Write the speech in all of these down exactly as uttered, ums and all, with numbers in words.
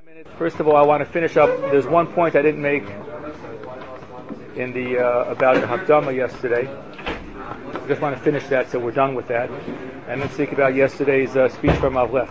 First of all, I want to finish up. There's one point I didn't make in the uh, about the Hakdama yesterday. I just want to finish that so we're done with that, and then speak about yesterday's uh, speech from Avlef.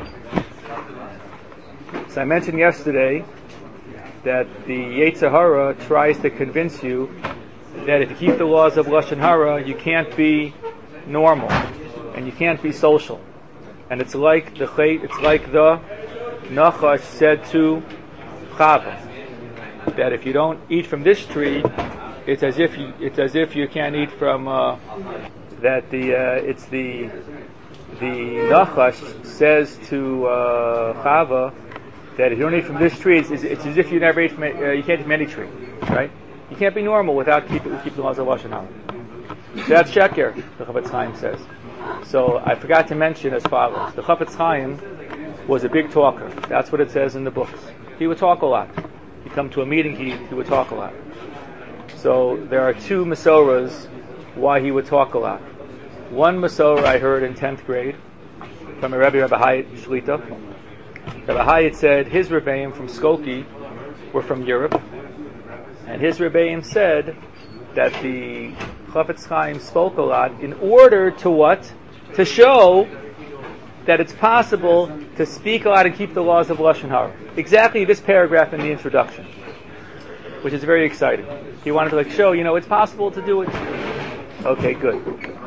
So I mentioned yesterday that the Yetzer Hara tries to convince you that if you keep the laws of Lashon Hara, you can't be normal and you can't be social, and it's like the it's like the Nachash said to Chava that if you don't eat from this tree, it's as if you it's as if you can't eat from uh, that the uh, it's the the Nachash says to uh, Chava that if you don't eat from this tree, it's, it's as if you never ate from uh, you can't eat from any tree, right? You can't be normal without keeping keep the laws of Lashon Hara. That's sheker, the Chafetz Chaim says. So I forgot to mention as follows: the Chafetz Chaim was a big talker. That's what it says in the books. He would talk a lot. He'd come to a meeting, he, he would talk a lot. So there are two Masoras why he would talk a lot. One Masora I heard in tenth grade from a Rebbe, Rabbi Hayat Shlita. Rabbi Hayat said his Rebbeim from Skokie were from Europe, and his Rebbeim said that the Chafetz Chaim spoke a lot in order to what? To show that it's possible to speak a lot and keep the laws of Lashon Hara. Exactly this paragraph in the introduction, which is very exciting. He wanted to like show, you know, it's possible to do it. Okay, good.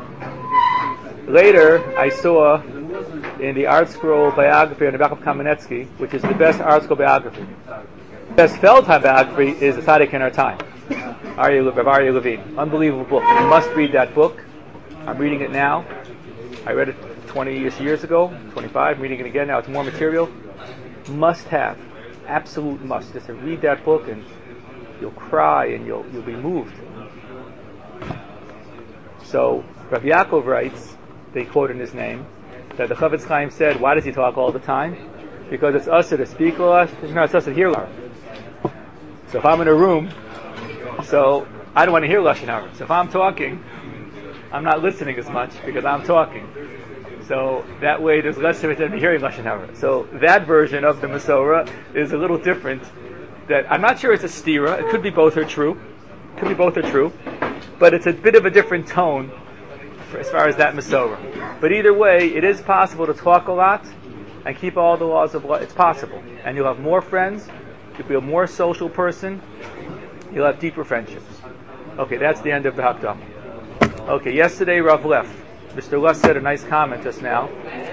Later, I saw in the Art Scroll biography on the back of Kamenetsky, which is the best Art Scroll biography. The best Feldheim biography is The Tzaddik in Our Time, Aryeh Aryeh Levine. Unbelievable book. You must read that book. I'm reading it now. I read it twenty-ish years ago, twenty-five, reading it again now. It's more material. Must have. Absolute must. Just to read that book and you'll cry and you'll you'll be moved. So, Rav Yaakov writes, they quote in his name, that the Chafetz Chaim said, why does he talk all the time? Because it's us to speak a lot, it's not us to hear a lot. So if I'm in a room, so I don't want to hear Lashon Hara. So if I'm talking, I'm not listening as much because I'm talking. So that way there's less of it than me hearing Lashon Hara. So that version of the Masorah is a little different. That I'm not sure it's a stira. It could be both are true. It could be both are true. But it's a bit of a different tone for, as far as that Masorah. But either way, it is possible to talk a lot and keep all the laws of law. It's possible. And you'll have more friends. You'll be a more social person. You'll have deeper friendships. Okay, that's the end of the Hakdama. Okay, yesterday Rav Leff. Mister Luss said a nice comment just now.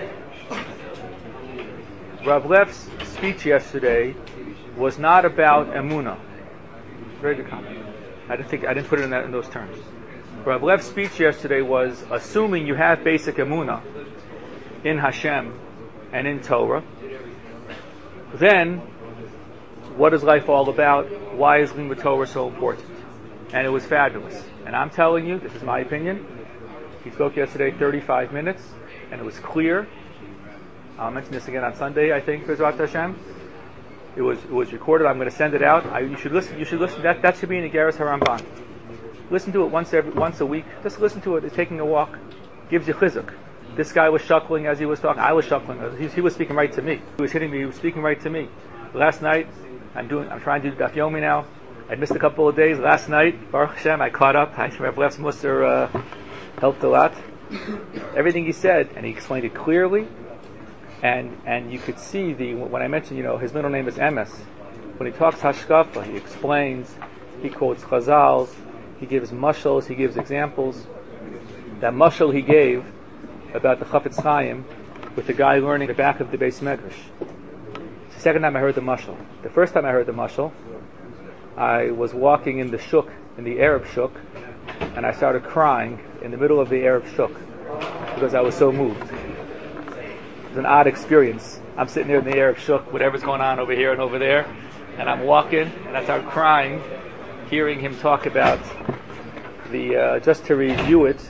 Rav Leff's speech yesterday was not about Emunah. Very good comment. I didn't think I didn't put it in, that, in those terms. Rav Leff's speech yesterday was assuming you have basic Emunah in Hashem and in Torah. Then, what is life all about? Why is Limud Torah so important? And it was fabulous. And I'm telling you, this is my opinion. He spoke yesterday thirty-five minutes, and it was clear. I'll mention this again on Sunday, I think, B'ezrat Hashem. It was it was recorded. I'm going to send it out. I, you should listen. You should listen. That that should be in the Igeres HaRamban. Listen to it once every once a week. Just listen to it. It's taking a walk. Gives you chizuk. This guy was chuckling as he was talking. I was chuckling. He, he was speaking right to me. He was hitting me. He was speaking right to me. Last night, I'm doing. I'm trying to do Daf Yomi now. I missed a couple of days. Last night, Baruch Hashem, I caught up. I Rav Leff's Musar uh, helped a lot. Everything he said, and he explained it clearly. And and you could see the when I mentioned, you know, his middle name is Emes. When he talks Hashkafa, he explains, he quotes Chazals, he gives mushals, he gives examples. That mushal he gave about the Chafetz Chaim with the guy learning the back of the Beis Medrash. It's the second time I heard the mushal. The first time I heard the mushal, I was walking in the shuk, in the Arab shuk, and I started crying in the middle of the Arab shuk because I was so moved. It was an odd experience. I'm sitting there in the Arab shuk, whatever's going on over here and over there, and I'm walking, and I start crying, hearing him talk about the, uh, just to review it,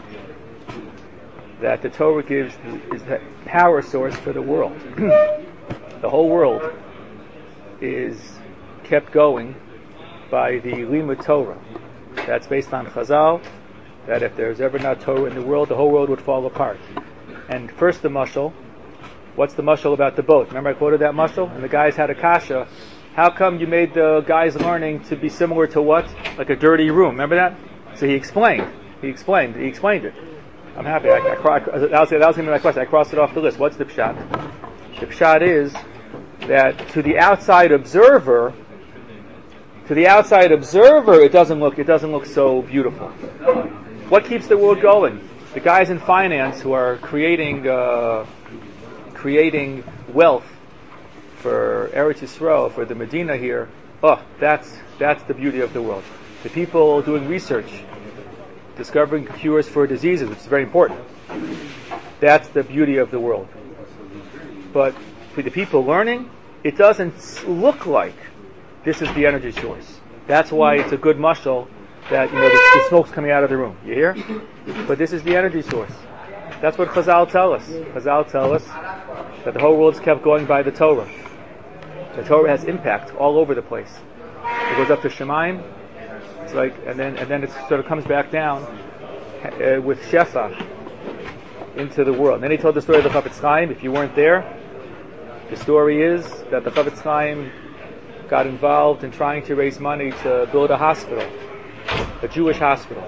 that the Torah gives is the power source for the world. The whole world is kept going by the Limud Torah. That's based on Chazal, that if there's ever not Torah in the world, the whole world would fall apart. And first the mashal, What's the mashal about the boat? Remember I quoted that mashal? And the guys had a kasha. How come you made the guys learning to be similar to what? Like a dirty room. Remember that? So he explained. He explained. He explained it. I'm happy. I, I, I, that was, that was going to be my question. I crossed it off the list. What's the pshat? The pshat is that to the outside observer, to the outside observer, it doesn't look, it doesn't look so beautiful. What keeps the world going? The guys in finance who are creating, uh, creating wealth for Eretz Yisrael, for the Medina here. Oh, that's that's the beauty of the world. The people doing research, discovering cures for diseases, which is very important. That's the beauty of the world. But for the people learning, it doesn't look like this is the energy source. That's why it's a good mashal that, you know, the, the smoke's coming out of the room. You hear? But this is the energy source. That's what Chazal tell us. Chazal tell us that the whole world's kept going by the Torah. The Torah has impact all over the place. It goes up to Shemaim. It's like, and then and then it sort of comes back down uh, with Shefa into the world. And then he told the story of the Chafetz Chaim. If you weren't there, the story is that the Chafetz Chaim got involved in trying to raise money to build a hospital, a Jewish hospital.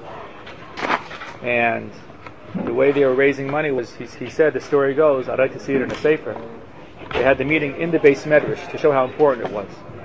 And the way they were raising money was, he, he said, the story goes, I'd like to see it in a sefer. They had the meeting in the Beis Medrash to show how important it was.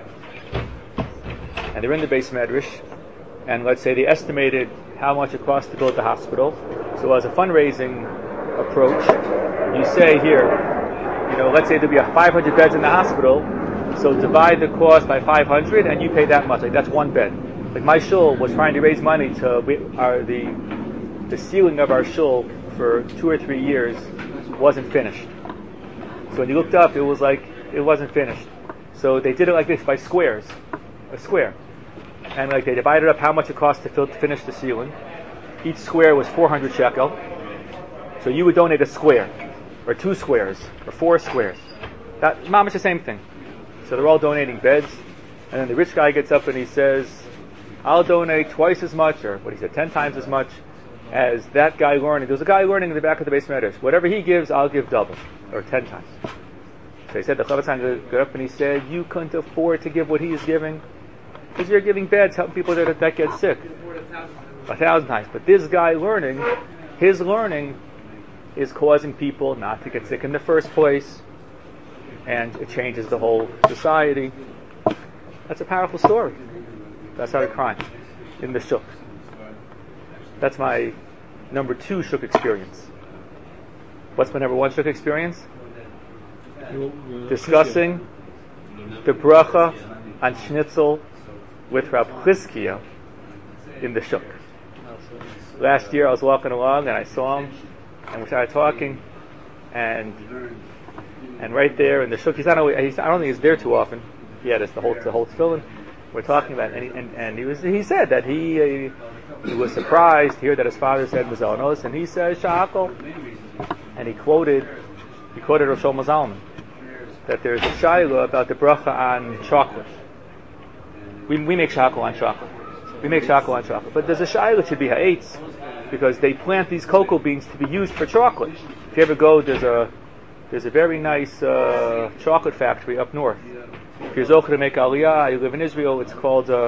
And they're in the Beis Medrash, and let's say they estimated how much it cost to build the hospital. So as a fundraising approach, you say here, you know, let's say there'll be a five hundred beds in the hospital, so divide the cost by five hundred and you pay that much. Like that's one bed. Like my shul was trying to raise money to, we, our, the, the ceiling of our shul for two or three years wasn't finished. So when you looked up, it was like, it wasn't finished. So they did it like this, by squares. A square. And like they divided up how much it cost to, fill, to finish the ceiling. Each square was four hundred shekel. So you would donate a square, or two squares, or four squares. That, mom, it's the same thing. So they're all donating beds. And then the rich guy gets up and he says, I'll donate twice as much, or what he said, ten times as much, as that guy learning. There's a guy learning in the back of the Beis Medrash. Whatever he gives, I'll give double, or ten times. So he said, the Chafetz Chaim got up and he said, you couldn't afford to give what he is giving, because you're giving beds, helping people that, that get sick. A thousand times. But this guy learning, his learning is causing people not to get sick in the first place, and it changes the whole society. That's a powerful story. That's how they're crying in the shuk. That's my number two shuk experience. What's my number one shuk experience? Discussing the bracha on schnitzel with Rab Chizkiah in the shuk. Last year I was walking along and I saw him, and we started talking, and and right there in the shuk, he's not always, he's, I don't think he's there too often. He had us the whole the whole tefillin. We're talking about it, and he, and, and he was he said that he uh, he was surprised to hear that his father said mazonos, and he says shakol, and he quoted he quoted Rosh Shlomo Zalman that there's a shaila about the bracha on chocolate. We we make shakol on chocolate. We make shakol on chocolate, but there's a shaila that should be ha'etz, because they plant these cocoa beans to be used for chocolate. If you ever go, there's a there's a very nice uh, chocolate factory up north. If you're zocher to make aliyah, you live in Israel, it's called uh,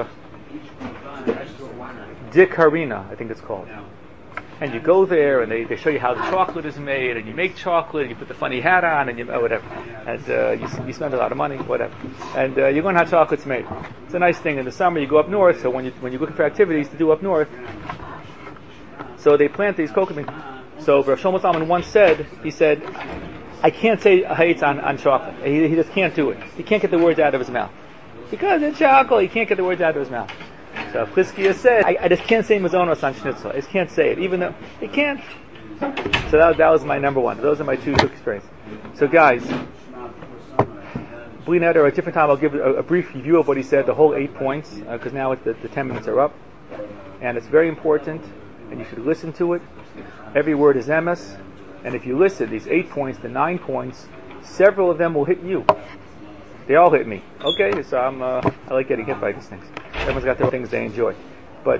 Dik Harina, I think it's called. And you go there, and they, they show you how the chocolate is made, and you make chocolate, and you put the funny hat on, and you oh, whatever. And uh, you, you spend a lot of money, whatever. And uh, you learn how chocolate's made. It's a nice thing. In the summer, you go up north, so when, you, when you're looking for activities to do up north, so they plant these cocoa beans. So Rav Shlomo Zalman once said, he said, I can't say ha'etz on, on chocolate. He, he just can't do it. He can't get the words out of his mouth. Because it's chocolate, he can't get the words out of his mouth. So Chizkiah said, I, I just can't say mazonos on schnitzel. I just can't say it, even though he can't. So that, that was my number one. Those are my two experiences. So guys, Bli Neder, at a different time I'll give a, a brief review of what he said, the whole eight points, because uh, now it's the, the ten minutes are up. And it's very important, and you should listen to it. Every word is emes. And if you listen, these eight points, the nine points, several of them will hit you. They all hit me. Okay, so I'm, uh, I like getting hit by these things. Everyone's got their things they enjoy. But,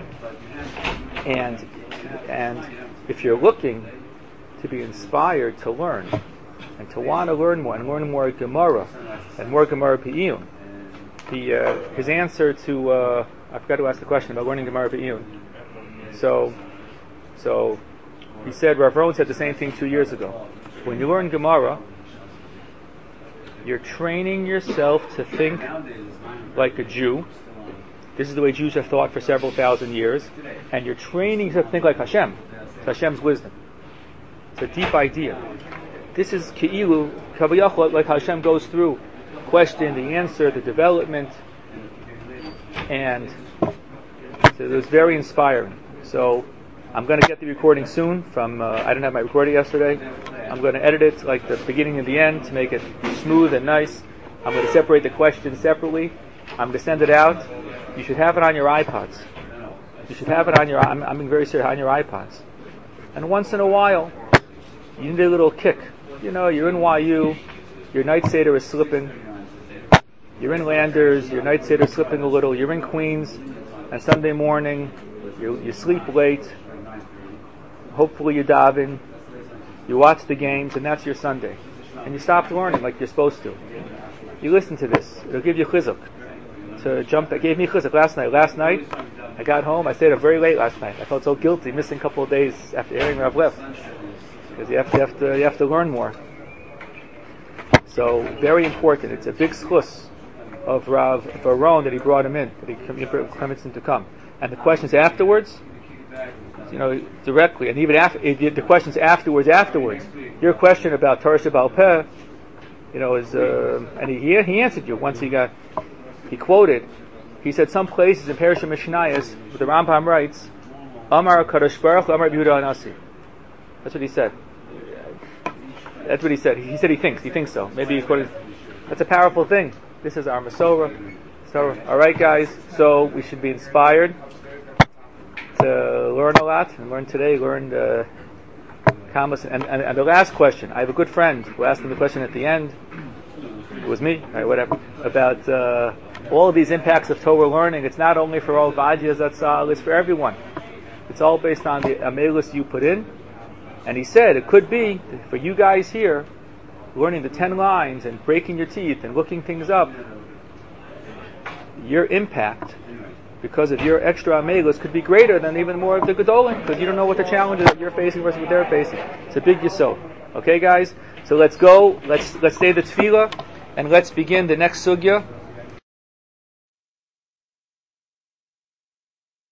and, and if you're looking to be inspired to learn, and to want to learn more and learn more Gemara and more Gemara Pe'iyun. He, uh, his answer to, uh, I forgot to ask the question about learning Gemara Pe'iyun. So, so, he said, Rav Rowan said the same thing two years ago. When you learn Gemara, you're training yourself to think like a Jew. This is the way Jews have thought for several thousand years. And you're training yourself to think like Hashem. It's Hashem's wisdom. It's a deep idea. This is Ke'ilu, Kaviyachol, like Hashem goes through question, the answer, the development. And so it was very inspiring. So I'm going to get the recording soon from, uh, I didn't have my recording yesterday. I'm going to edit it like the beginning and the end to make it smooth and nice. I'm going to separate the questions separately. I'm going to send it out. You should have it on your iPods. You should have it on your, I'm, I'm being very serious, on your iPods. And once in a while, you need a little kick. You know, you're in Y U, your night seder is slipping. You're in Landers, your night seder is slipping a little. You're in Queens, and Sunday morning, you, you sleep late. Hopefully you daven. You watch the games, and that's your Sunday. And you stop learning like you're supposed to. You listen to this. It'll give you chizuk. To jump, it gave me chizuk last night. Last night, I got home, I stayed up very late last night. I felt so guilty missing a couple of days after hearing Rav Lev. Because you have to, you have to, you have to learn more. So, very important. It's a big schus of Rav Varon that he brought him in, that he convinced him to come. And the questions afterwards, you know, directly, and even after, the questions afterwards, afterwards, your question about Torah Sheba'al Peh, you know, is, uh, and he, he answered you once he got, he quoted, he said some places in Parashah Mishnayos, where the Rambam writes, Amar Kadosh Baruch Hu, Amar Yehuda Anasi. That's what he said. That's what he said. He said he thinks, he thinks so. Maybe he quoted, that's a powerful thing. This is our Masorah. So, alright guys, so we should be inspired to learn a lot, and learn today, learn the Kamas. And, and, and the last question, I have a good friend who asked him the question at the end, it was me, right, whatever, about uh, all of these impacts of Torah learning. It's not only for all Vajiyas, that's all, it's for everyone. It's all based on the amelus you put in. And he said it could be, for you guys here, learning the ten lines and breaking your teeth and looking things up, your impact, because of your extra amelus, could be greater than even more of the Gedolim, because you don't know what the challenges that you're facing versus what they're facing. It's a big yesod. Okay, guys? So let's go, let's let's say the tefillah, and let's begin the next sugya.